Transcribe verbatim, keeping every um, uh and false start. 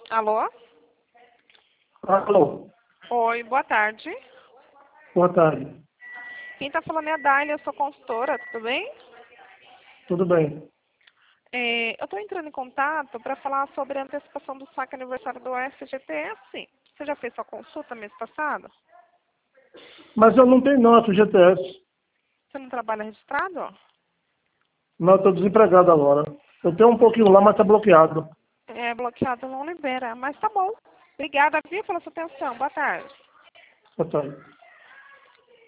Alô? Alô, Oi, boa tarde. boa tarde. Quem está falando é a Dália, eu sou consultora, tudo bem? Tudo bem? É, eu estou entrando em contato para falar sobre a antecipação do saque aniversário do F G T S. Você já fez sua consulta mês passado? Mas eu não tenho não F G T S. Você não trabalha registrado? Não, estou desempregado agora. Eu tenho um pouquinho lá, mas está bloqueado. É, bloqueado não libera, mas tá bom. Obrigada, viu, pela sua atenção. Boa tarde. Boa tarde.